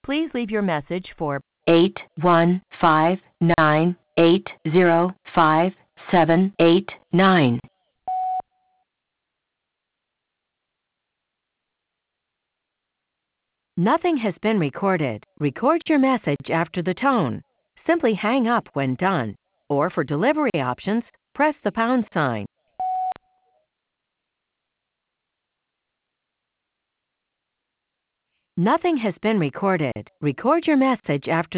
Please leave your message for 8159805789. Nothing has been recorded. Record your message after the tone. Simply hang up when done. Or for delivery options, press the pound sign. Nothing has been recorded. Record your message after